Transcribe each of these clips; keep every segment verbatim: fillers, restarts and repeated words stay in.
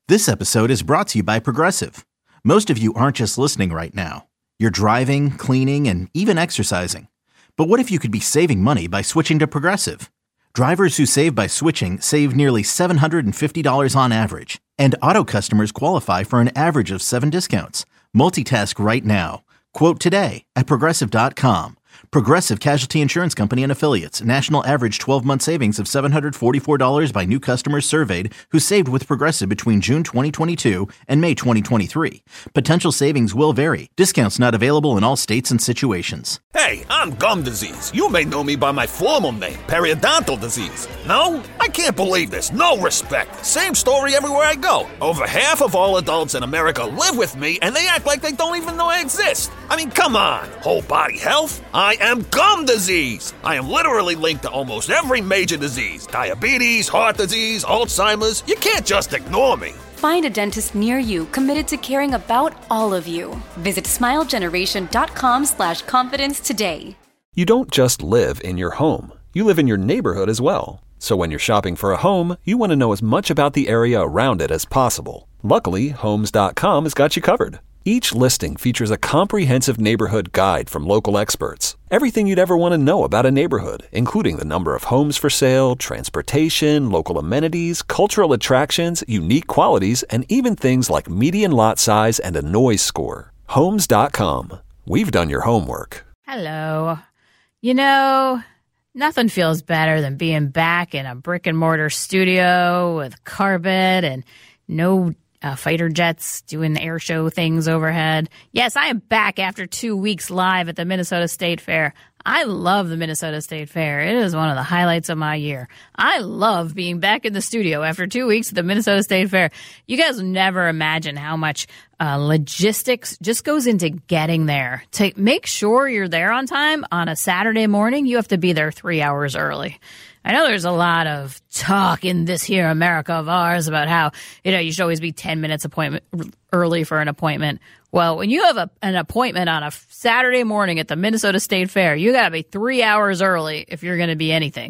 This episode is brought to you by Progressive. Most of you aren't just listening right now. You're driving, cleaning, and even exercising. But what if you could be saving money by switching to Progressive? Drivers who save by switching save nearly seven hundred fifty dollars on average. And auto customers qualify for an average of seven discounts. Multitask right now. Quote today at progressive dot com. Progressive Casualty Insurance Company and Affiliates. National average twelve-month savings of seven hundred forty-four dollars by new customers surveyed who saved with Progressive between June twenty twenty-two and May twenty twenty-three. Potential savings will vary. Discounts not available in all states and situations. Hey, I'm gum disease. You may know me by my formal name, periodontal disease. No? I can't believe this. No respect. Same story everywhere I go. Over half of all adults in America live with me, and they act like they don't even know I exist. I mean, come on. Whole body health? I am gum disease. I am literally linked to almost every major disease. Diabetes, heart disease, Alzheimer's. You can't just ignore me. Find a dentist near you committed to caring about all of you. Visit smilegeneration.com slash confidence today. You don't just live in your home. You live in your neighborhood as well. So when you're shopping for a home, you want to know as much about the area around it as possible. Luckily, Homes dot com has got you covered. Each listing features a comprehensive neighborhood guide from local experts. Everything you'd ever want to know about a neighborhood, including the number of homes for sale, transportation, local amenities, cultural attractions, unique qualities, and even things like median lot size and a noise score. Homes dot com. We've done your homework. Hello. You know, nothing feels better than being back in a brick and mortar studio with carpet and no Uh, fighter jets doing air show things overhead. Yes, I am back after two weeks live at the Minnesota State Fair. I love the Minnesota State Fair. It is one of the highlights of my year. I love being back in the studio after two weeks at the Minnesota State Fair. You guys never imagine how much uh, logistics just goes into getting there. To make sure you're there on time on a Saturday morning, you have to be there three hours early. I know there's a lot of talk in this here America of ours about how, you know, you should always be ten minutes appointment early for an appointment. Well, when you have a, an appointment on a Saturday morning at the Minnesota State Fair, you got to be three hours early if you're going to be anything.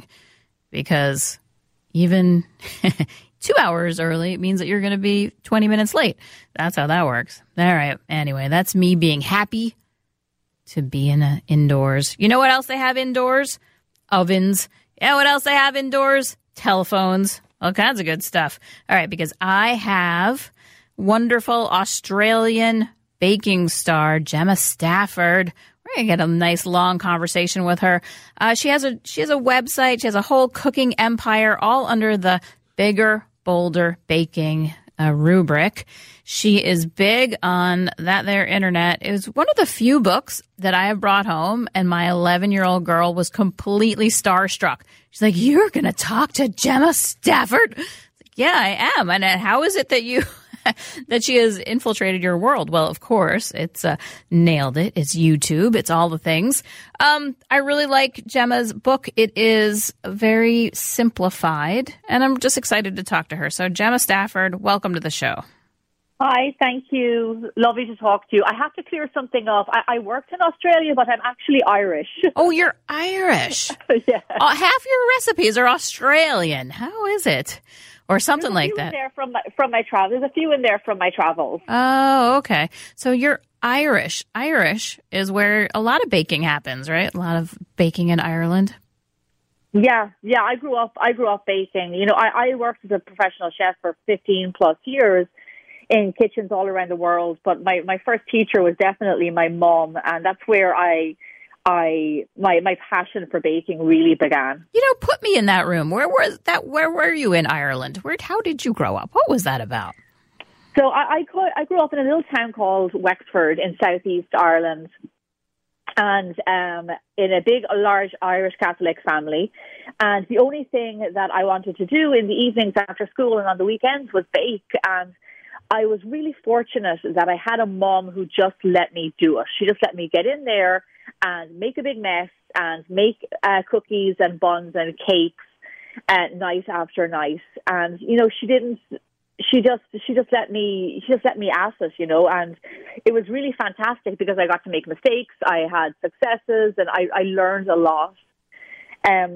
Because even two hours early means that you're going to be twenty minutes late. That's how that works. All right. Anyway, that's me being happy to be in a, indoors. You know what else they have indoors? Ovens. Yeah, what else they have indoors? Telephones. All kinds of good stuff. All right, because I have wonderful Australian baking star Gemma Stafford. We're gonna get a nice long conversation with her. Uh, she has a she has a website. She has a whole cooking empire, all under the Bigger, Bolder Baking uh, rubric. She is big on that there internet. It was one of the few books that I have brought home, and my eleven-year-old girl was completely starstruck. She's like, "You're going to talk to Gemma Stafford?" Like, yeah, I am. And how is it that you that she has infiltrated your world? Well, of course, it's uh, nailed it. It's YouTube. It's all the things. Um, I really like Gemma's book. It is very simplified, and I'm just excited to talk to her. So, Gemma Stafford, welcome to the show. Hi, thank you. Lovely to talk to you. I have to clear something up. I, I worked in Australia, but I'm actually Irish. Oh, you're Irish. Yeah. Uh, half your recipes are Australian. How is it? Or something like that. There from my, from my travels. There's a few in there from my travels. Oh, okay. So you're Irish. Irish is where a lot of baking happens, right? A lot of baking in Ireland. Yeah, yeah. I grew up. I grew up baking. You know, I, I worked as a professional chef for fifteen plus years in kitchens all around the world. But my, my first teacher was definitely my mom, and that's where I, I my my passion for baking really began. You know, put me in that room. Where was that? Where were you in Ireland? Where? How did you grow up? What was that about? So I I, co- I grew up in a little town called Wexford in southeast Ireland, and um, in a big, large Irish Catholic family. And the only thing that I wanted to do in the evenings after school and on the weekends was bake. And I was really fortunate that I had a mom who just let me do it. She just let me get in there and make a big mess and make uh, cookies and buns and cakes uh, night after night. And, you know, she didn't, she just, she just let me, she just let me ask it, you know, and it was really fantastic because I got to make mistakes. I had successes and I, I learned a lot. Um,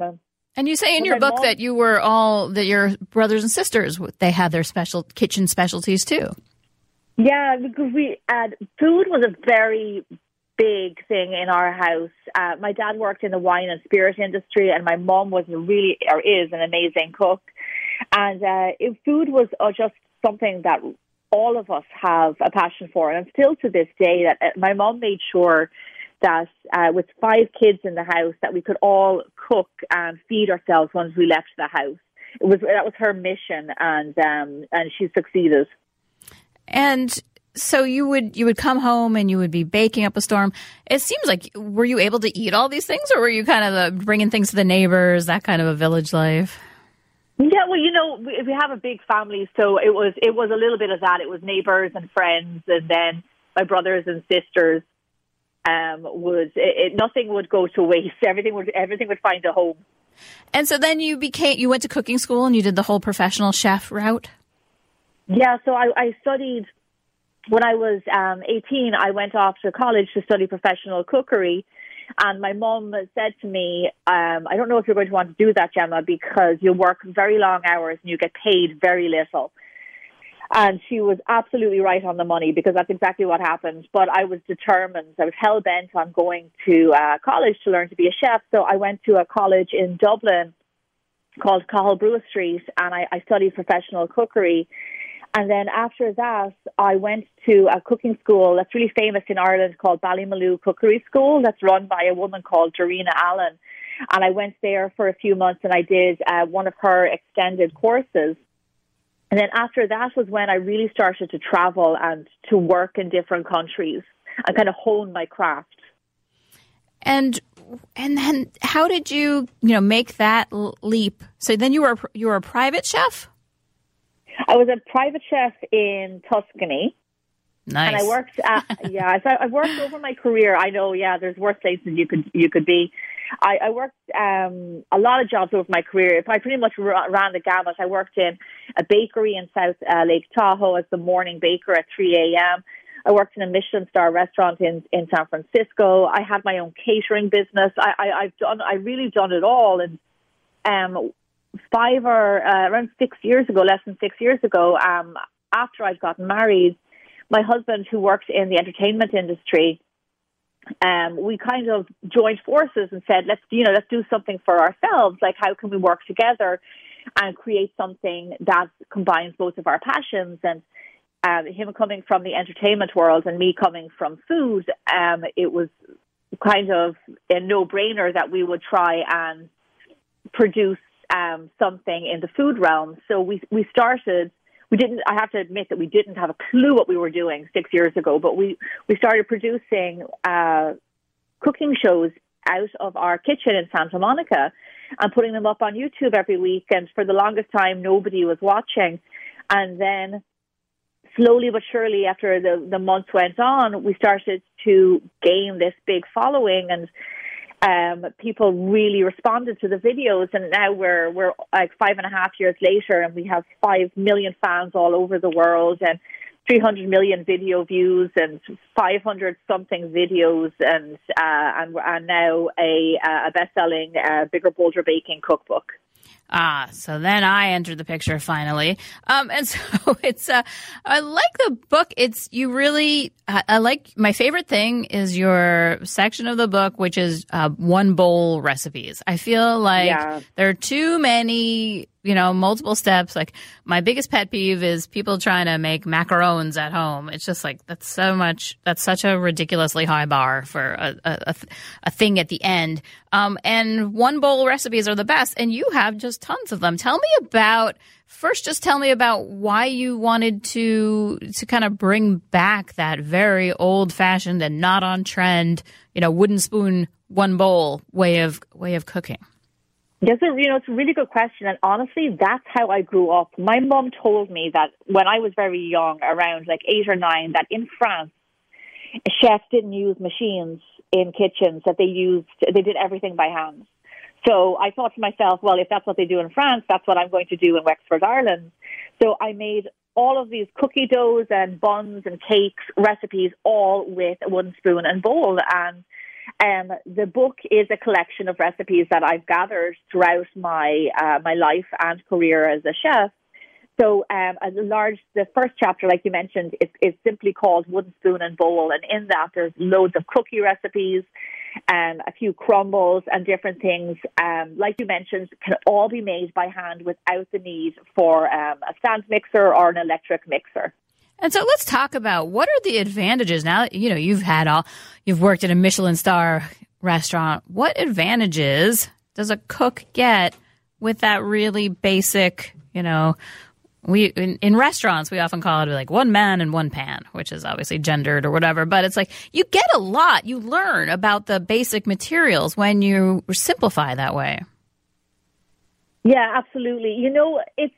And you say in But your my book mom- that you were all, that your brothers and sisters, they had their special kitchen specialties too. Yeah, because we had, food was a very big thing in our house. Uh, my dad worked in the wine and spirit industry, and my mom was a really, or is, an amazing cook. And uh, it, food was uh, just something that all of us have a passion for, and still to this day, that uh, my mom made sure that uh, with five kids in the house, that we could all cook and feed ourselves once we left the house. It was that was her mission, and um, and she succeeded. And so you would you would come home and you would be baking up a storm. It seems like, were you able to eat all these things, or were you kind of the, bringing things to the neighbors, that kind of a village life? Yeah, well, you know, we, we have a big family, so it was it was a little bit of that. It was neighbors and friends, and then my brothers and sisters. Um, would it, it, nothing would go to waste. Everything would everything would find a home. And so then you became you went to cooking school and you did the whole professional chef route. Yeah, so I, I studied when I was um, eighteen. I went off to college to study professional cookery. And my mum said to me, um, I don't know if you're going to want to do that, Gemma, because you work very long hours and you get paid very little. And she was absolutely right on the money, because that's exactly what happened. But I was determined. I was hell-bent on going to uh, college to learn to be a chef. So I went to a college in Dublin called Cathal Brugha Street, and I, I studied professional cookery. And then after that, I went to a cooking school that's really famous in Ireland called Ballymaloe Cookery School, that's run by a woman called Dorina Allen. And I went there for a few months, and I did uh, one of her extended courses. And then after that was when I really started to travel and to work in different countries and kind of hone my craft. And and then how did you, you know, make that leap? So then you were you were a private chef? I was a private chef in Tuscany. Nice. And I worked at, yeah, so I worked over my career. I know, yeah, there's worse places you could you could be. I, I worked um, a lot of jobs over my career. I pretty much ran the gamut. I worked in a bakery in South uh, Lake Tahoe as the morning baker at three a.m. I worked in a Michelin star restaurant in, in San Francisco. I had my own catering business. I, I, I've done, I really done it all. And um, five or uh, around six years ago, less than six years ago, um, after I'd gotten married, my husband, who worked in the entertainment industry, um, we kind of joined forces and said, let's, you know, let's do something for ourselves. Like, how can we work together and create something that combines both of our passions? And um, him coming from the entertainment world and me coming from food, um, it was kind of a no-brainer that we would try and produce um, something in the food realm. So we we started. We didn't. I have to admit that we didn't have a clue what we were doing six years ago. But we we started producing uh, cooking shows out of our kitchen in Santa Monica and putting them up on YouTube every week. And for the longest time, nobody was watching. And then slowly but surely, after the the months went on, we started to gain this big following, and Um, people really responded to the videos, and now we're we're like five and a half years later, and we have five million fans all over the world, and three hundred million video views, and five hundred something videos, and uh, and and now a a best-selling uh, Bigger Bolder Baking cookbook. Ah, so then I entered the picture finally. Um, and so it's, uh, I like the book. It's, you really, I, I like, my favorite thing is your section of the book, which is uh, one bowl recipes. I feel like Yeah. there are too many, you know, multiple steps. Like, my biggest pet peeve is people trying to make macarons at home. It's just like, that's so much, that's such a ridiculously high bar for a, a, a, a thing at the end. Um, and one bowl recipes are the best, and you have just tons of them. Tell me about, first just tell me about why you wanted to, to kind of bring back that very old fashioned and not on trend, you know, wooden spoon, one bowl way of, way of cooking. That's a, you know, it's a really good question, and honestly, that's how I grew up. My mom told me that when I was very young, around like eight or nine, that in France, chefs didn't use machines in kitchens, that they used, they did everything by hand. So I thought to myself, well, if that's what they do in France, that's what I'm going to do in Wexford, Ireland. So I made all of these cookie doughs and buns and cakes recipes, all with a wooden spoon and bowl. And Um, the book is a collection of recipes that I've gathered throughout my uh, my life and career as a chef. So um, as a large, the first chapter, like you mentioned, is, is simply called Wooden Spoon and Bowl. And in that, there's loads of cookie recipes, um, a few crumbles and different things. Um, like you mentioned, can all be made by hand without the need for um, a stand mixer or an electric mixer. And so let's talk about what are the advantages now that, you know, you've had all, you've worked at a Michelin star restaurant. What advantages does a cook get with that really basic, you know, we in, in restaurants, we often call it like one man and one pan, which is obviously gendered or whatever. But it's like you get a lot. You learn about the basic materials when you simplify that way. Yeah, absolutely. You know, it's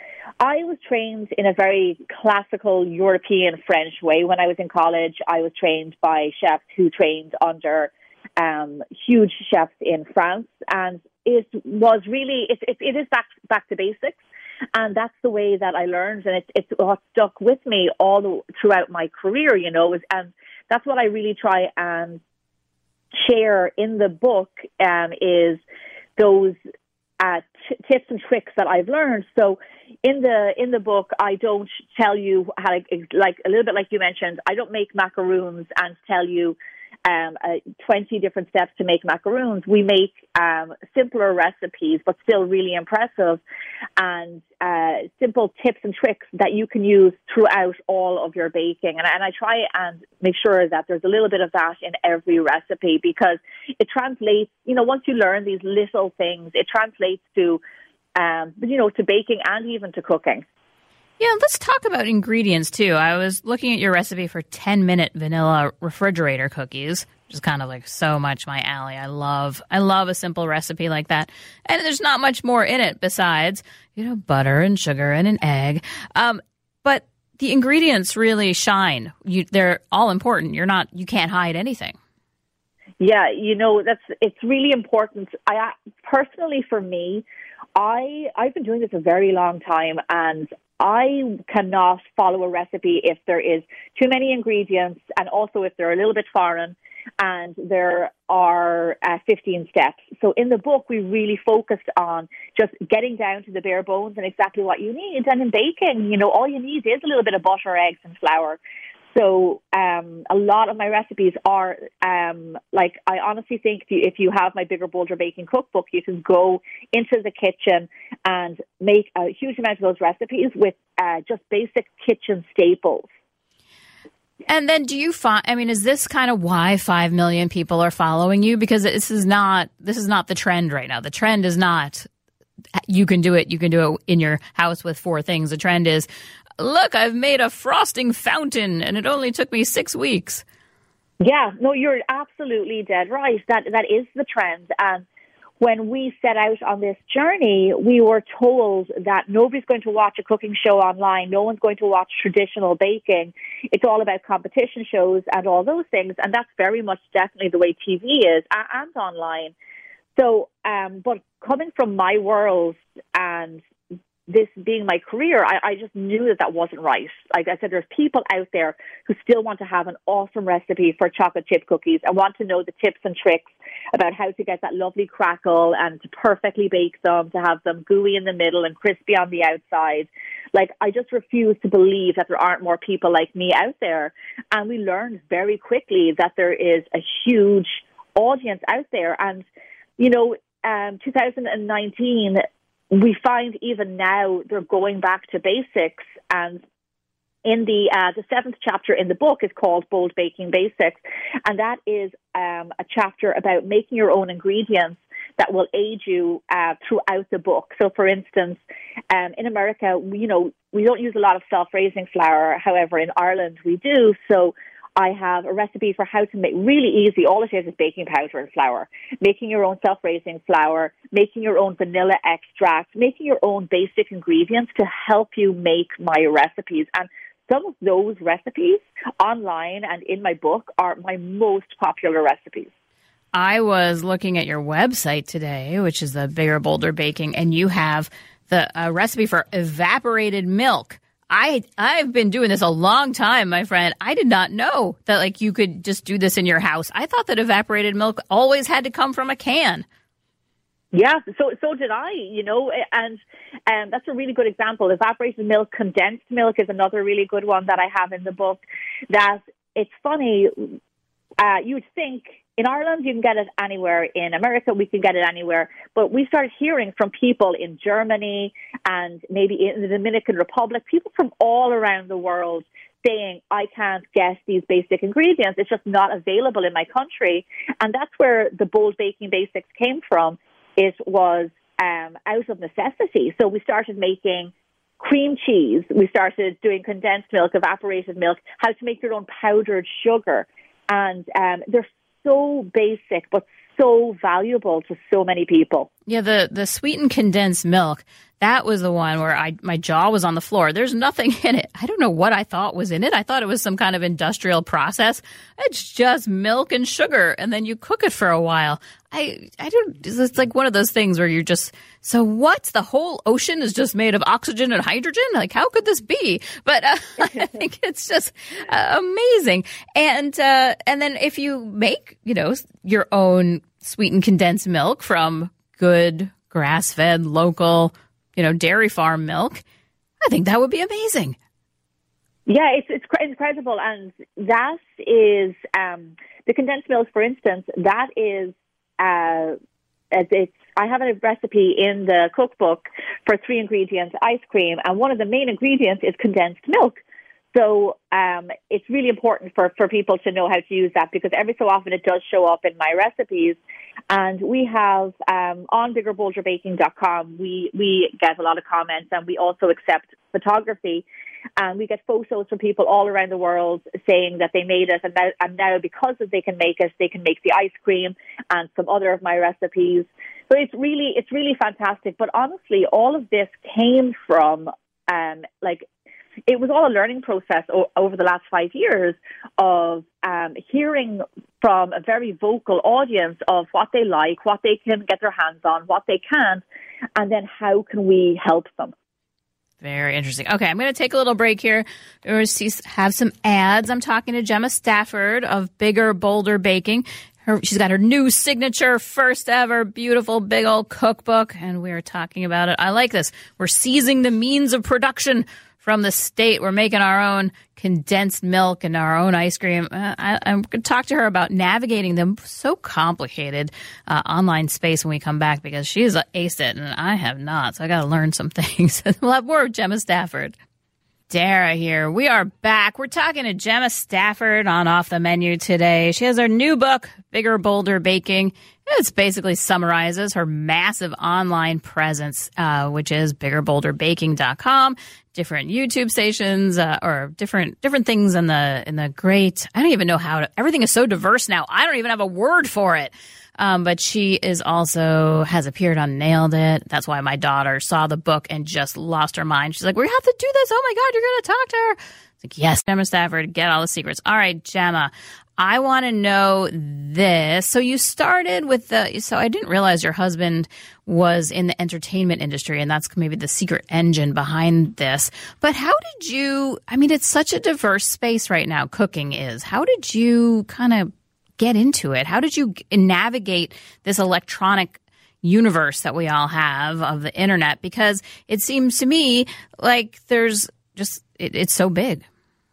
I was trained in a very classical European French way. When I was in college, I was trained by chefs who trained under um, huge chefs in France. And it was really, it, it, it is back, back to basics. And that's the way that I learned, and it's it's what stuck with me all the, throughout my career, you know. And that's what I really try and share in the book um, is those uh, t- tips and tricks that I've learned. So in the in the book, I don't tell you how to, like a little bit like you mentioned, I don't make macaroons and tell you Um, uh, twenty different steps to make macaroons. We make um, simpler recipes, but still really impressive, and uh, simple tips and tricks that you can use throughout all of your baking. And, and I try and make sure that there's a little bit of that in every recipe, because it translates, you know, once you learn these little things, it translates to, um, you know, to baking and even to cooking. Yeah, let's talk about ingredients, too. I was looking at your recipe for ten-minute vanilla refrigerator cookies, which is kind of like so much my alley. I love I love a simple recipe like that. And there's not much more in it besides, you know, butter and sugar and an egg. Um, but the ingredients really shine. You, they're all important. You're not, you can't hide anything. Yeah, you know, that's it's really important. I personally, for me, I I've been doing this a very long time, and I cannot follow a recipe if there is too many ingredients, and also if they're a little bit foreign and there are uh, fifteen steps. So in the book, we really focused on just getting down to the bare bones and exactly what you need. And in baking, you know, all you need is a little bit of butter, eggs, and flour. So um, a lot of my recipes are, um, like, I honestly think if you, if you have my Bigger Bolder Baking Cookbook, you can go into the kitchen and make a huge amount of those recipes with uh, just basic kitchen staples. And then do you find, I mean, is this kind of why five million people are following you? Because this is not, this is not the trend right now. The trend is not, you can do it, you can do it in your house with four things. The trend is, look, I've made a frosting fountain and it only took me six weeks. Yeah, no, you're absolutely dead right. That that is the trend. And when we set out on this journey, we were told that nobody's going to watch a cooking show online. No one's going to watch traditional baking. It's all about competition shows and all those things. And that's very much definitely the way T V is and online. So, um, but coming from my world and this being my career, I, I just knew that that wasn't right. Like I said, there's people out there who still want to have an awesome recipe for chocolate chip cookies and want to know the tips and tricks about how to get that lovely crackle and to perfectly bake them, to have them gooey in the middle and crispy on the outside. Like, I just refuse to believe that there aren't more people like me out there. And we learned very quickly that there is a huge audience out there. And, you know, um, two thousand nineteen, we find even now they're going back to basics. And in the uh, the seventh chapter in the book is called Bold Baking Basics. And that is um, a chapter about making your own ingredients that will aid you uh, throughout the book. So, for instance, um, in America, we, you know, we don't use a lot of self-raising flour. However, in Ireland, we do. So I have a recipe for how to make really easy. All it is is baking powder and flour, making your own self-raising flour, making your own vanilla extract, making your own basic ingredients to help you make my recipes. And some of those recipes online and in my book are my most popular recipes. I was looking at your website today, which is the Bigger Bolder Baking, and you have the uh, recipe for evaporated milk. I, I've been doing this a long time, my friend. I did not know that like you could just do this in your house. I thought that evaporated milk always had to come from a can. Yeah, so so did I, you know, and um, that's a really good example. Evaporated milk, condensed milk is another really good one that I have in the book. That it's funny, uh, you would think in Ireland you can get it anywhere, in America we can get it anywhere, but we started hearing from people in Germany and maybe in the Dominican Republic, people from all around the world saying, I can't get these basic ingredients, it's just not available in my country. And that's where the Bold Baking Basics came from. It was um, out of necessity. So we started making cream cheese. We started doing condensed milk, evaporated milk, how to make your own powdered sugar. And um, they're so basic, but so valuable to so many people. Yeah, the, the sweetened condensed milk, that was the one where I my jaw was on the floor. There's nothing in it. I don't know what I thought was in it. I thought it was some kind of industrial process. It's just milk and sugar, and then you cook it for a while. I I don't. It's like one of those things where you're just. So what? The whole ocean is just made of oxygen and hydrogen? Like, how could this be? But uh, I think it's just uh, amazing. And uh, and then if you make, you know, your own sweetened condensed milk from good grass-fed local, you know, dairy farm milk, I think that would be amazing. Yeah, it's it's incredible, and that is um, the condensed milk, for instance. That is uh, it's. I have a recipe in the cookbook for three ingredients ice cream, and one of the main ingredients is condensed milk. So um, it's really important for, for people to know how to use that, because every so often it does show up in my recipes. And we have um, on bigger bolder baking dot com, we, we get a lot of comments, and we also accept photography. And we get photos from people all around the world saying that they made it, and now, and now because they can make it, they can make the ice cream and some other of my recipes. So it's really, it's really fantastic. But honestly, all of this came from um, like. It was all a learning process o- over the last five years of um, hearing from a very vocal audience of what they like, what they can get their hands on, what they can't, and then how can we help them. Very interesting. Okay, I'm going to take a little break here. We're going to have some ads. I'm talking to Gemma Stafford of Bigger Bolder Baking. Her, she's got her new signature, first ever, beautiful, big old cookbook, and we are talking about it. I like this. We're seizing the means of production from the state. We're making our own condensed milk and our own ice cream. Uh, I, I'm going to talk to her about navigating the so complicated uh, online space when we come back, because she's aced it and I have not. So I got to learn some things. We'll have more of Gemma Stafford. Dara here. We are back. We're talking to Gemma Stafford on Off the Menu today. She has her new book, Bigger Bolder Baking. It basically summarizes her massive online presence, uh, which is bigger bolder baking dot com, different YouTube stations, uh, or different different things in the in the great. I don't even know how to. Everything is so diverse now. I don't even have a word for it. Um, but she is also has appeared on Nailed It. That's why my daughter saw the book and just lost her mind. She's like, "We have to do this! Oh my God, you're going to talk to her!" It's like, yes, Gemma Stafford, get all the secrets. All right, Gemma, I want to know this. So you started with the. So I didn't realize your husband was in the entertainment industry, and that's maybe the secret engine behind this. But how did you? I mean, it's such a diverse space right now. Cooking is. How did you kind of get into it? How did you navigate this electronic universe that we all have of the internet? Because it seems to me like there's just, it, it's so big.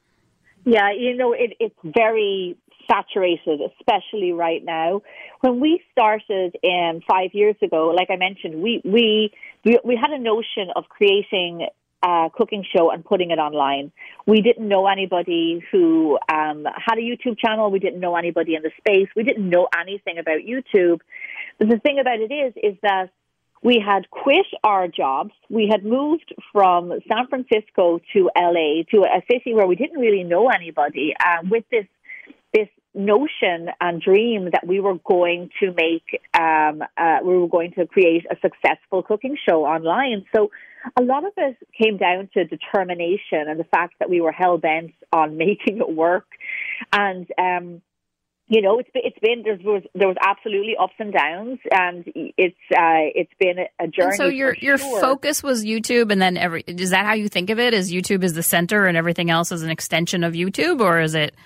Yeah, you know, it, it's very saturated, especially right now. When we started in five years ago, like I mentioned, we, we, we, we had a notion of creating a cooking show and putting it online. We didn't know anybody who um, had a YouTube channel. We didn't know anybody in the space. We didn't know anything about YouTube. But the thing about it is, is that we had quit our jobs. We had moved from San Francisco to L A, to a city where we didn't really know anybody, uh, with this this notion and dream that we were going to make, um, uh, we were going to create a successful cooking show online. So a lot of it came down to determination and the fact that we were hell-bent on making it work. And um, you know, it's it's been there was there was absolutely ups and downs, and it's uh, it's been a journey. And so your for your sure. focus was YouTube, and then every is that how you think of it? Is YouTube is the center, and everything else is an extension of YouTube, or is it?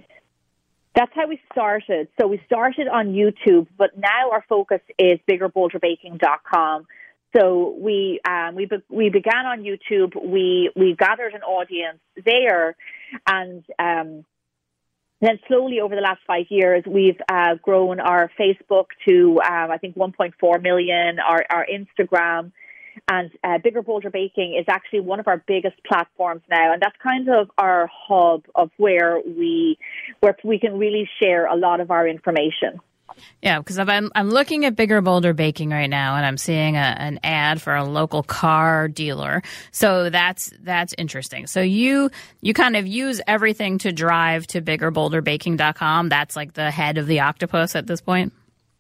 That's how we started. So we started on YouTube, but now our focus is bigger bolder baking dot com. So we um, we be- we began on YouTube. We we gathered an audience there, and um, then slowly over the last five years, we've uh, grown our Facebook to um, I think one point four million. Our our Instagram. And uh, Bigger Bolder Baking is actually one of our biggest platforms now, and that's kind of our hub of where we where we can really share a lot of our information. Yeah, because I'm I'm looking at Bigger Bolder Baking right now, and I'm seeing a, an ad for a local car dealer. So that's that's interesting. So you you kind of use everything to drive to bigger bolder baking dot com. That's like the head of the octopus at this point.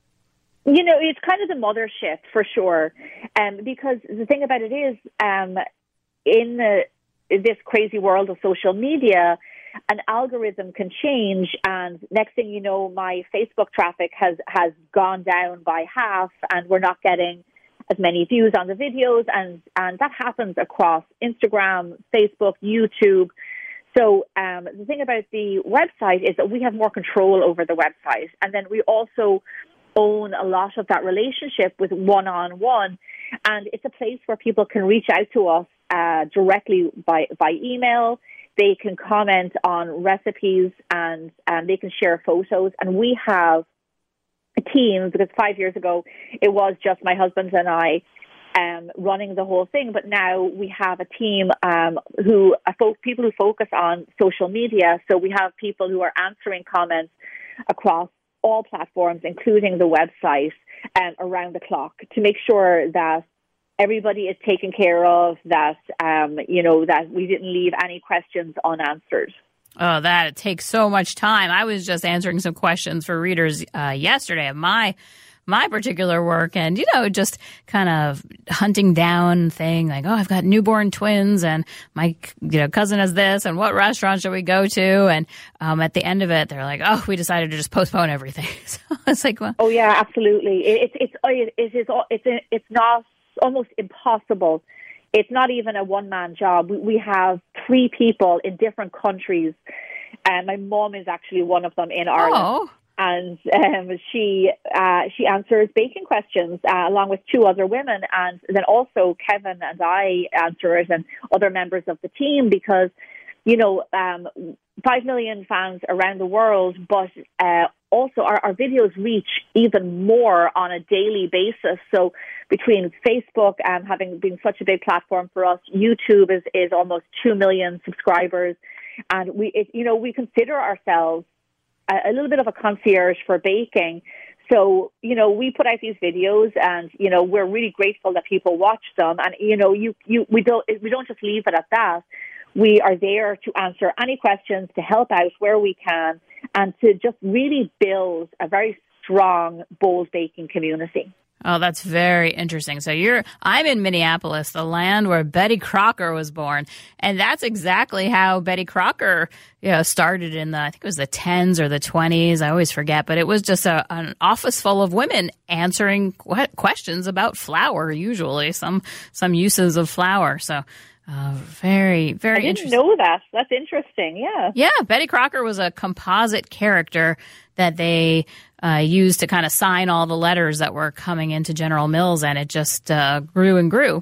You know, it's kind of the mothership for sure, um, because the thing about it is, um, in the, this crazy world of social media, an algorithm can change, and next thing you know, my Facebook traffic has, has gone down by half, and we're not getting as many views on the videos, and, and that happens across Instagram, Facebook, YouTube. So um, the thing about the website is that we have more control over the website, and then we also own a lot of that relationship with one-on-one, and it's a place where people can reach out to us uh, directly by, by email. They can comment on recipes, and um, they can share photos, and we have a team, because five years ago it was just my husband and I um, running the whole thing, but now we have a team um, who uh, fo- people who focus on social media. So we have people who are answering comments across all platforms, including the website, um, around the clock, to make sure that everybody is taken care of, that, um, you know, that we didn't leave any questions unanswered. Oh, that it takes so much time. I was just answering some questions for readers uh, yesterday of my my particular work, and, you know, just kind of hunting down thing like, oh, I've got newborn twins, and my, you know, cousin has this, and what restaurant should we go to? And um, at the end of it, they're like, oh, we decided to just postpone everything. So it's like, well, oh yeah, absolutely. It, it's it, it is it's it's not almost impossible. It's not even a one man job. We, we have three people in different countries, and my mom is actually one of them in Ireland. Oh. And um, she uh, she answers baking questions uh, along with two other women, and then also Kevin and I answer it, and other members of the team, because, you know, um, five million fans around the world, but uh, also our, our videos reach even more on a daily basis. So between Facebook um, having been such a big platform for us, YouTube is, is almost two million subscribers, and we it, you know we consider ourselves a little bit of a concierge for baking. So, you know, we put out these videos, and, you know, we're really grateful that people watch them. And, you know, you, you, we don't, we don't just leave it at that. We are there to answer any questions, to help out where we can, and to just really build a very strong, bold baking community. Oh, that's very interesting. So you're, I'm in Minneapolis, the land where Betty Crocker was born. And that's exactly how Betty Crocker, you know, started in the, I think it was the tens or the twenties. I always forget, but it was just a, an office full of women answering qu- questions about flour, usually some, some uses of flour. So, uh, very, very I didn't interesting. know that. That's interesting. Yeah. Yeah. Betty Crocker was a composite character that they uh, used to kind of sign all the letters that were coming into General Mills, and it just uh, grew and grew.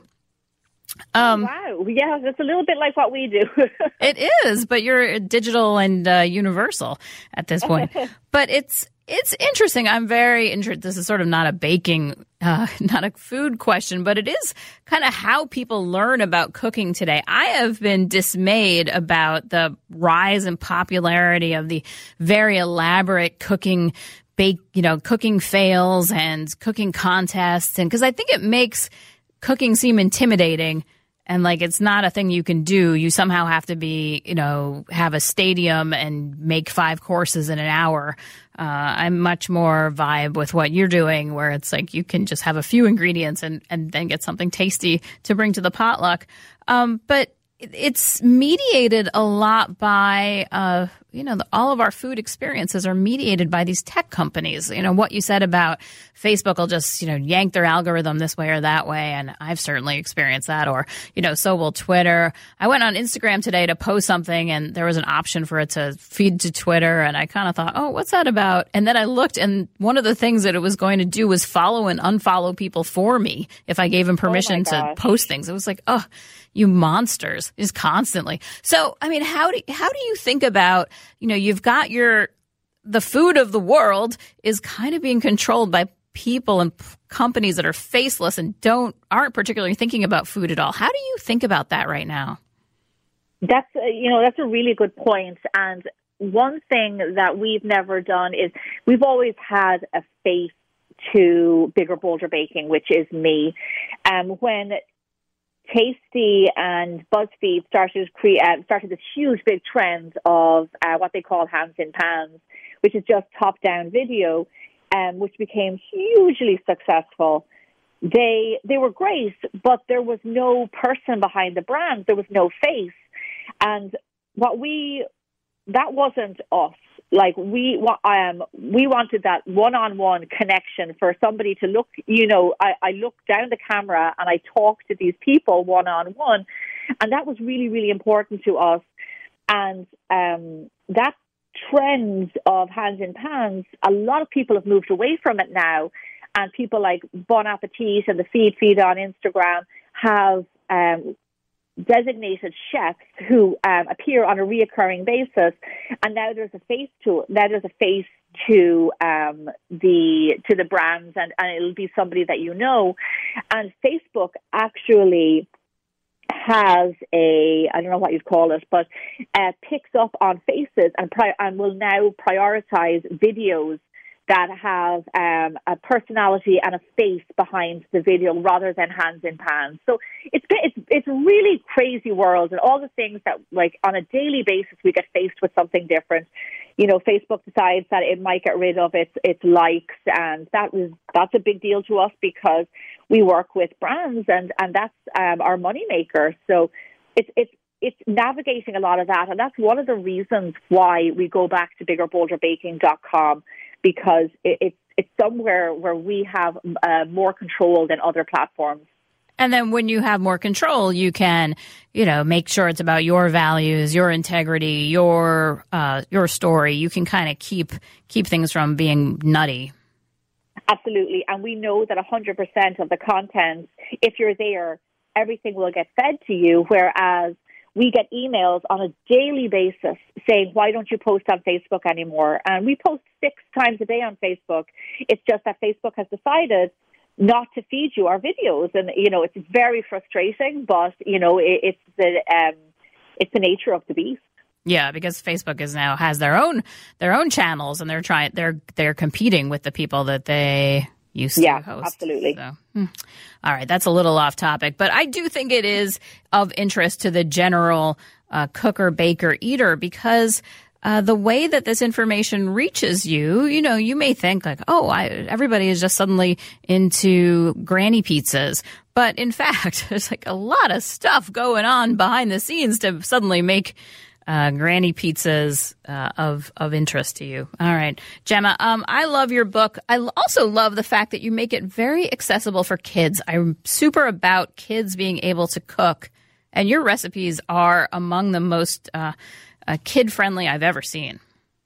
Um, wow. Yeah, that's a little bit like what we do. It is, but you're digital and uh, universal at this point. But it's it's interesting. I'm very interested. This is sort of not a baking, uh, not a food question, but it is kind of how people learn about cooking today. I have been dismayed about the rise in popularity of the very elaborate cooking bake, you know, cooking fails and cooking contests. And because I think it makes cooking seem intimidating, and like it's not a thing you can do. You somehow have to be, you know, have a stadium and make five courses in an hour. Uh, I'm much more vibe with what you're doing, where it's like you can just have a few ingredients and, and then get something tasty to bring to the potluck. Um, but it's mediated a lot by, uh, you know, the, all of our food experiences are mediated by these tech companies. You know, what you said about Facebook will just, you know, yank their algorithm this way or that way. And I've certainly experienced that. Or, you know, so will Twitter. I went on Instagram today to post something and there was an option for it to feed to Twitter. And I kind of thought, oh, what's that about? And then I looked, and one of the things that it was going to do was follow and unfollow people for me if I gave them permission oh to post things. It was like, oh, you monsters, just constantly. So, I mean, how do how do you think about, you know, you've got your, the food of the world is kind of being controlled by people and p- companies that are faceless and don't, aren't particularly thinking about food at all. How do you think about that right now? That's, uh, you know, that's a really good point. And one thing that we've never done is we've always had a face to Bigger Bolder Baking, which is me. Um, when Tasty and BuzzFeed started create uh, started this huge big trend of uh, what they call hands in pans, which is just top down video, um, which became hugely successful. They they were great, but there was no person behind the brand. There was no face, and what we that wasn't us. Like we, um, we wanted that one-on-one connection for somebody to look, you know, I, I look down the camera and I talk to these people one-on-one. And that was really, really important to us. And um, that trend of hands in pans, a lot of people have moved away from it now. And people like Bon Appetit and the Feed Feed on Instagram have um, designated chefs who um, appear on a reoccurring basis, and now there's a face to it. Now there's a face to um, the to the brands, and, and it'll be somebody that you know. And Facebook actually has a, I don't know what you'd call it, but uh, picks up on faces and pri- and will now prioritize videos that have um, a personality and a face behind the video rather than hands in pans. So it's it's it's a really crazy world, and all the things that, like, on a daily basis we get faced with something different. You know, Facebook decides that it might get rid of its its likes, and that was that's a big deal to us because we work with brands, and and that's um, our moneymaker. So it's it's it's navigating a lot of that, and that's one of the reasons why we go back to bigger bolder baking dot com. Because it, it's it's somewhere where we have uh, more control than other platforms. And then when you have more control, you can, you know, make sure it's about your values, your integrity, your uh, your story. You can kind of keep keep things from being nutty. Absolutely. And we know that one hundred percent of the content, if you're there, everything will get fed to you, whereas we get emails on a daily basis saying, why don't you post on Facebook anymore? And we post six times a day on Facebook. It's just that Facebook has decided not to feed you our videos. And, you know, it's very frustrating, but, you know, it, it's the um, it's the nature of the beast. Yeah, because Facebook is now has their own their own channels, and they're trying they're they're competing with the people that they used yeah, to host. Absolutely. So, hmm. All right, that's a little off topic, but I do think it is of interest to the general uh, cooker, baker, eater, because uh, the way that this information reaches you, you know, you may think like, oh, I, everybody is just suddenly into granny pizzas. But in fact, there's like a lot of stuff going on behind the scenes to suddenly make Uh, granny pizzas uh, of of interest to you. All right, Gemma, um, I love your book. I also love the fact that you make it very accessible for kids. I'm super about kids being able to cook, and your recipes are among the most uh, uh, kid-friendly I've ever seen.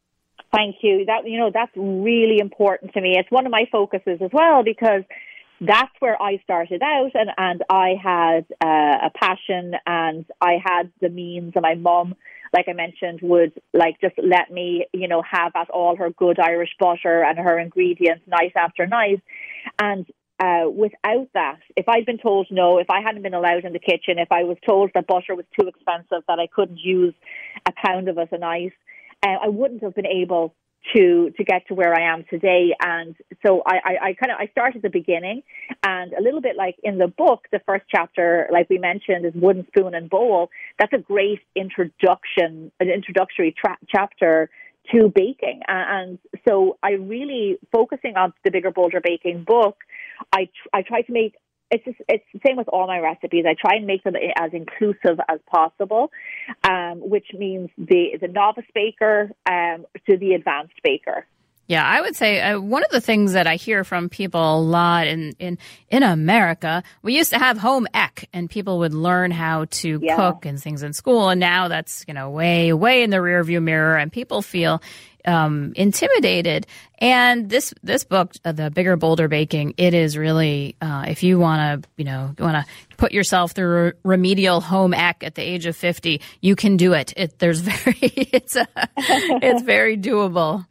Thank you. That you know that's really important to me. It's one of my focuses as well, because that's where I started out, and, and I had uh, a passion, and I had the means, and my mum, like I mentioned, would like just let me, you know, have at all her good Irish butter and her ingredients night after night. And uh, without that, if I'd been told no, if I hadn't been allowed in the kitchen, if I was told that butter was too expensive, that I couldn't use a pound of it a night, uh, I wouldn't have been able to to get to where I am today. And so I, I, I kind of I start at the beginning, and a little bit like in the book, the first chapter, like we mentioned, is wooden spoon and bowl. That's a great introduction, an introductory tra- chapter to baking. And so I really, focusing on the Bigger Bolder Baking book, I tr- I try to make it's just, it's the same with all my recipes. I try and make them as inclusive as possible, um, which means the the novice baker um, to the advanced baker. Yeah, I would say uh, one of the things that I hear from people a lot in, in, in America, we used to have home ec, and people would learn how to Yeah. cook and things in school, and now that's, you know, way, way in the rearview mirror, and people feel um, intimidated. And this this book, uh, The Bigger Bolder Baking, it is really, uh, if you want to, you know, you want to put yourself through remedial home ec at the age of fifty, you can do it. It there's very, it's a, it's very doable.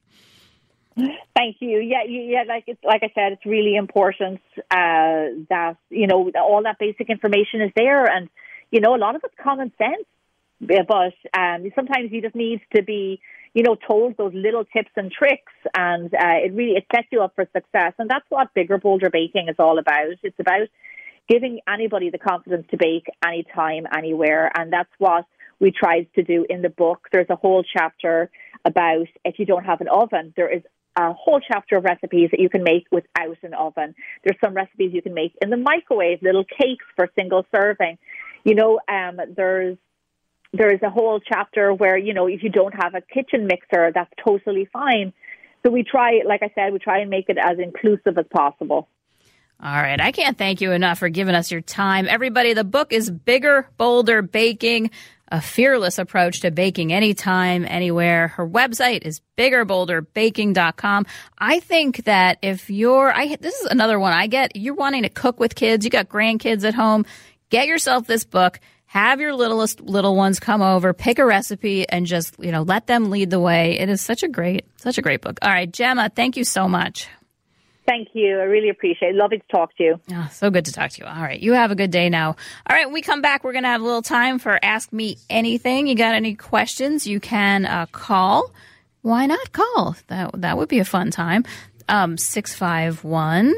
Thank you. Yeah, you, yeah. Like it's like I said, it's really important uh, that you know all that basic information is there, and you know a lot of it's common sense. But um, sometimes you just need to be, you know, told those little tips and tricks, and uh, it really it sets you up for success. And that's what Bigger Bolder Baking is all about. It's about giving anybody the confidence to bake anytime, anywhere, and that's what we tried to do in the book. There's a whole chapter about if you don't have an oven, there is a whole chapter of recipes that you can make without an oven. There's some recipes you can make in the microwave, little cakes for single serving. You know, um, there's there's a whole chapter where, you know, if you don't have a kitchen mixer, that's totally fine. So we try, like I said, we try and make it as inclusive as possible. All right. I can't thank you enough for giving us your time. Everybody, the book is Bigger Bolder Baking, a fearless approach to baking anytime, anywhere. Her website is bigger bolder baking dot com. I think that if you're, I this is another one I get, you're wanting to cook with kids, you got grandkids at home, get yourself this book, have your littlest little ones come over, pick a recipe, and just, you know, let them lead the way. It is such a great, such a great book. All right, Gemma, thank you so much. Thank you. I really appreciate it. Lovely to talk to you. Oh, so good to talk to you. All right. You have a good day now. All right. When we come back, we're going to have a little time for Ask Me Anything. You got any questions, you can uh, call. Why not call? That that would be a fun time. Um, six five one.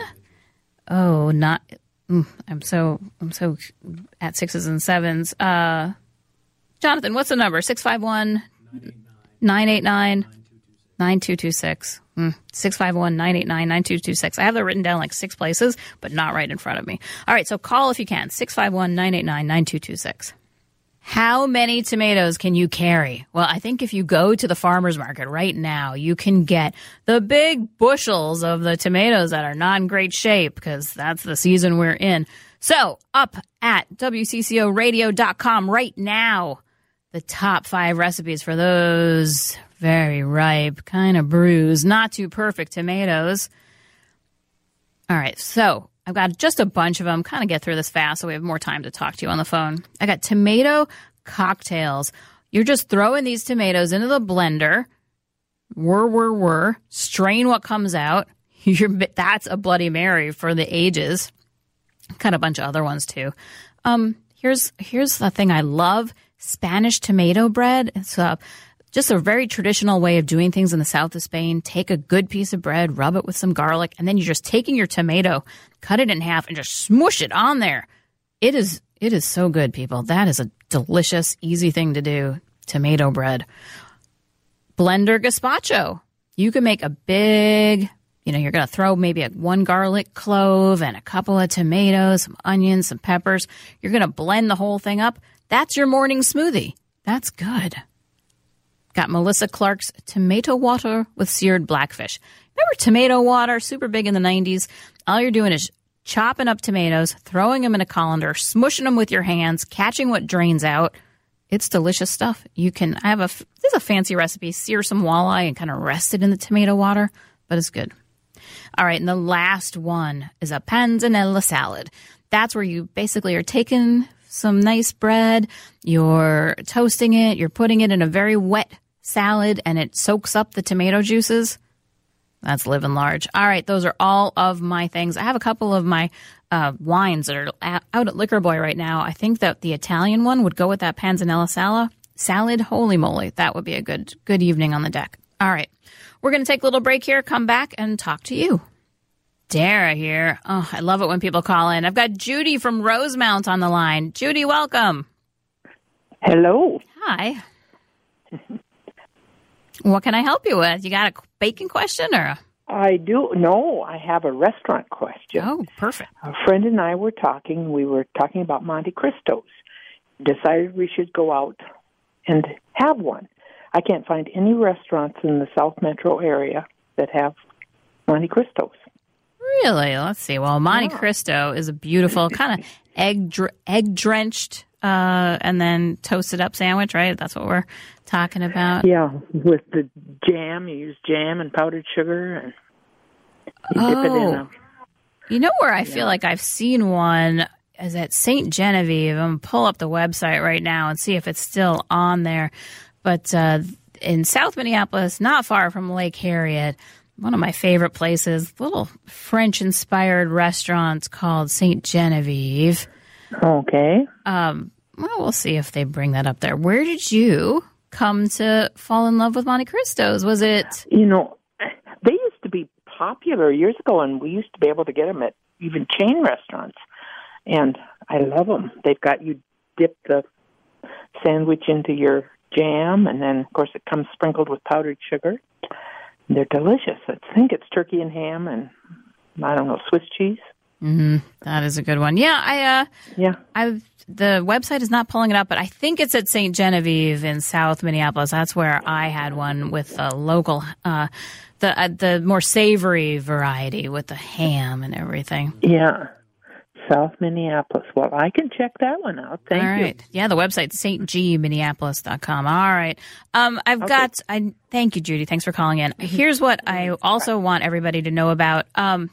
Oh, not. Mm, I'm so I'm so at sixes and sevens. Uh, Jonathan, what's the number? six five one, nine eight nine, nine two two six. six five one, nine eight nine, nine two two six. I have that written down like six places, but not right in front of me. All right, so call if you can. six five one, nine eight nine, nine two two six. How many tomatoes can you carry? Well, I think if you go to the farmer's market right now, you can get the big bushels of the tomatoes that are not in great shape because that's the season we're in. So up at W C C O radio dot com right now, the top five recipes for those very ripe, kind of bruised, not too perfect tomatoes. All right, so I've got just a bunch of them. Kind of get through this fast so we have more time to talk to you on the phone. I got tomato cocktails. You're just throwing these tomatoes into the blender. Whir, whir, whir. Strain what comes out. You're, that's a Bloody Mary for the ages. Got a bunch of other ones too. Um, here's here's the thing I love: Spanish tomato bread. It's uh, just a very traditional way of doing things in the south of Spain. Take a good piece of bread, rub it with some garlic, and then you're just taking your tomato, cut it in half, and just smush it on there. It is it is so good, people. That is a delicious, easy thing to do. Tomato bread. Blender gazpacho. You can make a big, you know, you're going to throw maybe a one garlic clove and a couple of tomatoes, some onions, some peppers. You're going to blend the whole thing up. That's your morning smoothie. That's good. Got Melissa Clark's tomato water with seared blackfish. Remember tomato water? Super big in the nineties. All you're doing is chopping up tomatoes, throwing them in a colander, smushing them with your hands, catching what drains out. It's delicious stuff. You can, I have a, this is a fancy recipe. Sear some walleye and kind of rest it in the tomato water, but it's good. All right, and the last one is a panzanella salad. That's where you basically are taking some nice bread, you're toasting it, you're putting it in a very wet salad, and it soaks up the tomato juices. That's living large. All right, those are all of my things. I have a couple of my uh, wines that are out at Liquor Boy right now. I think that the Italian one would go with that panzanella salad. Salad, holy moly, that would be a good good evening on the deck. All right, we're going to take a little break here, come back, and talk to you. Dara here. Oh, I love it when people call in. I've got Judy from Rosemount on the line. Judy, welcome. Hello. Hi. What can I help you with? You got a baking question or? I do. No, I have a restaurant question. Oh, perfect. A friend and I were talking. We were talking about Monte Cristos. Decided we should go out and have one. I can't find any restaurants in the South Metro area that have Monte Cristos. Really? Let's see. Well, Monte Yeah. Cristo is a beautiful kind of egg dr- egg drenched uh, and then toasted up sandwich, right? That's what we're talking about. Yeah, with the jam. You use jam and powdered sugar, and you dip it in Oh. a... You know where I feel like I've seen one is at Saint Genevieve. I'm going to pull up the website right now and see if it's still on there. But uh, in South Minneapolis, not far from Lake Harriet, one of my favorite places, little French-inspired restaurant called Saint Genevieve. Okay. Um, well, we'll see if they bring that up there. Where did you come to fall in love with Monte Cristos? Was it... You know, they used to be popular years ago, and we used to be able to get them at even chain restaurants. And I love them. They've got you dip the sandwich into your jam, and then, of course, it comes sprinkled with powdered sugar. They're delicious. I think it's turkey and ham and, I don't know, Swiss cheese. Mm-hmm. That is a good one. Yeah, I... Uh, Yeah. I've the website is not pulling it up, but I think it's at Saint Genevieve in South Minneapolis. That's where I had one with a local, uh, the uh, the more savory variety with the ham and everything. Yeah. South Minneapolis. Well, I can check that one out. Thank All you. right. Yeah, the website's s t g minneapolis dot com. All right. Um, I've Okay. got, I thank you, Judy. Thanks for calling in. Here's what I also want everybody to know about. Um,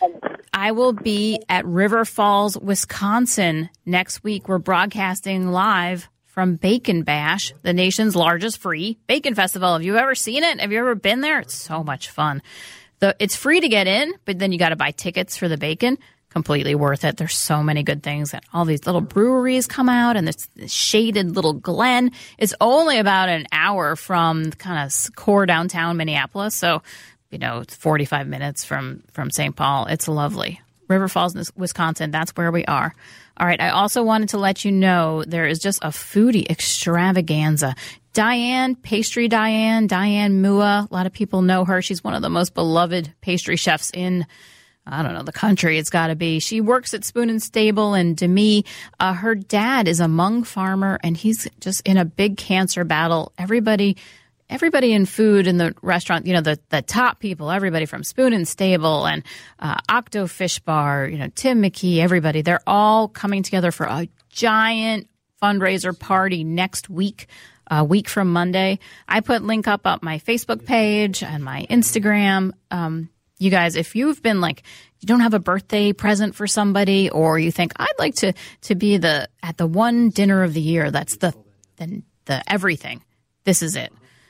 I will be at River Falls, Wisconsin next week. We're broadcasting live from Bacon Bash, the nation's largest free bacon festival. Have you ever seen it? Have you ever been there? It's so much fun. The, it's free to get in, but then you got to buy tickets for the bacon. Completely worth it. There's so many good things. And all these little breweries come out, and this, this shaded little glen. It's only about an hour from kind of core downtown Minneapolis. So, you know, it's forty-five minutes from, from Saint Paul. It's lovely. River Falls, Wisconsin, that's where we are. All right, I also wanted to let you know there is just a foodie extravaganza. Diane, Pastry Diane, Diane Mua, a lot of people know her. She's one of the most beloved pastry chefs in, I don't know, the country. It's got to be. She works at Spoon and Stable in Demie. Uh, her dad is a Hmong farmer, and he's just in a big cancer battle. Everybody... Everybody in food in the restaurant, you know, the, the top people, everybody from Spoon and Stable and uh, Octo Fish Bar, you know, Tim McKee, everybody, they're all coming together for a giant fundraiser party next week, a week from Monday. I put link up on my Facebook page and my Instagram. Um, you guys, if you've been like, you don't have a birthday present for somebody, or you think I'd like to to be the at the one dinner of the year, that's the the, the everything. This is it.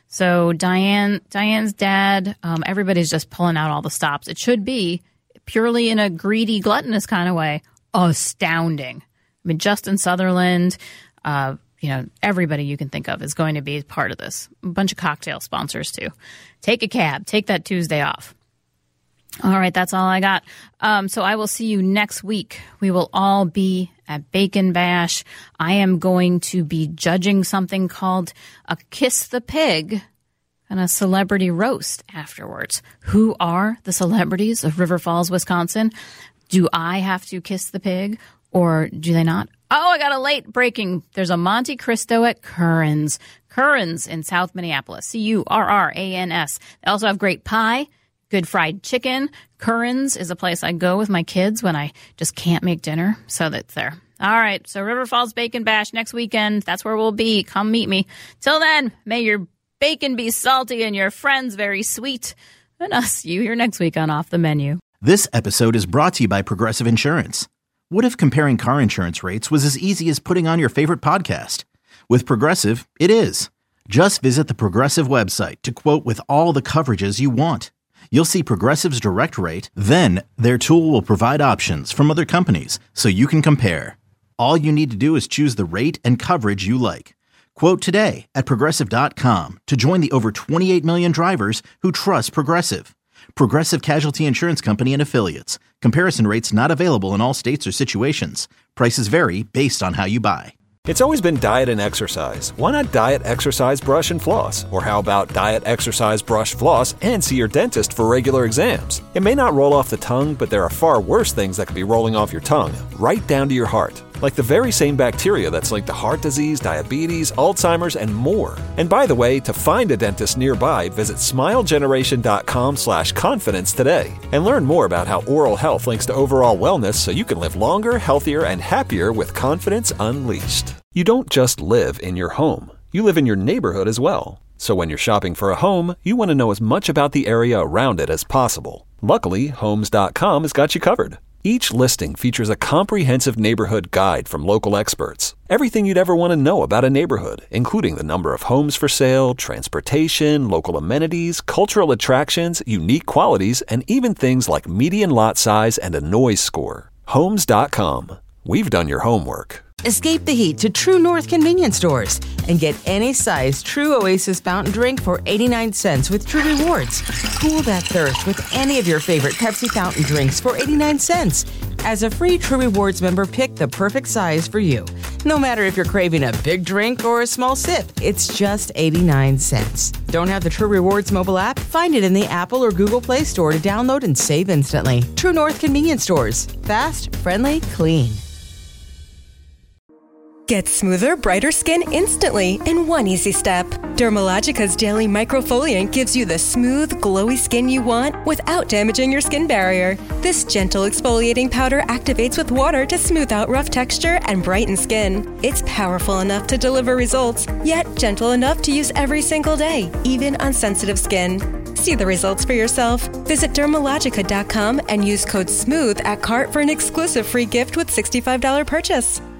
So Diane, Diane's dad, um, everybody's just pulling out all the stops. It should be purely in a greedy, gluttonous kind of way, astounding. I mean, Justin Sutherland, uh, you know, everybody you can think of is going to be part of this. A bunch of cocktail sponsors too. Take a cab. Take that Tuesday off. All right, that's all I got. Um, so I will see you next week. We will all be at Bacon Bash. I am going to be judging something called a Kiss the Pig and a celebrity roast afterwards. Who are the celebrities of River Falls, Wisconsin? Do I have to kiss the pig, or do they not? Oh, I got a late breaking. There's a Monte Cristo at Curran's. Curran's in South Minneapolis. C U R R A N S. They also have great pie. Good fried chicken. Curran's is a place I go with my kids when I just can't make dinner, so that's there. All right, so River Falls Bacon Bash next weekend. That's where we'll be. Come meet me. Till then, may your bacon be salty and your friends very sweet. And I'll see you here next week on Off the Menu. This episode is brought to you by Progressive Insurance. What if comparing car insurance rates was as easy as putting on your favorite podcast? With Progressive, it is. Just visit the Progressive website to quote with all the coverages you want. You'll see Progressive's direct rate, then their tool will provide options from other companies so you can compare. All you need to do is choose the rate and coverage you like. Quote today at Progressive dot com to join the over twenty-eight million drivers who trust Progressive. Progressive Casualty Insurance Company and Affiliates. Comparison rates not available in all states or situations. Prices vary based on how you buy. It's always been diet and exercise. Why not diet, exercise, brush, and floss? Or how about diet, exercise, brush, floss, and see your dentist for regular exams? It may not roll off the tongue, but there are far worse things that could be rolling off your tongue, right down to your heart. Like the very same bacteria that's linked to heart disease, diabetes, Alzheimer's, and more. And by the way, to find a dentist nearby, visit smilegeneration.com slash confidence today. And learn more about how oral health links to overall wellness so you can live longer, healthier, and happier with confidence unleashed. You don't just live in your home. You live in your neighborhood as well. So when you're shopping for a home, you want to know as much about the area around it as possible. Luckily, Homes dot com has got you covered. Each listing features a comprehensive neighborhood guide from local experts. Everything you'd ever want to know about a neighborhood, including the number of homes for sale, transportation, local amenities, cultural attractions, unique qualities, and even things like median lot size and a noise score. Homes dot com. We've done your homework. Escape the heat to True North convenience stores and get any size True Oasis fountain drink for eighty-nine cents with True Rewards. Cool that thirst with any of your favorite Pepsi fountain drinks for eighty-nine cents. As a free True Rewards member, pick the perfect size for you. No matter if you're craving a big drink or a small sip, it's just eighty-nine cents. Don't have the True Rewards mobile app? Find it in the Apple or Google Play Store to download and save instantly. True North convenience stores. Fast, friendly, clean. Get smoother, brighter skin instantly in one easy step. Dermalogica's Daily Microfoliant gives you the smooth, glowy skin you want without damaging your skin barrier. This gentle exfoliating powder activates with water to smooth out rough texture and brighten skin. It's powerful enough to deliver results, yet gentle enough to use every single day, even on sensitive skin. See the results for yourself. Visit Dermalogica dot com and use code SMOOTH at cart for an exclusive free gift with sixty-five dollars purchase.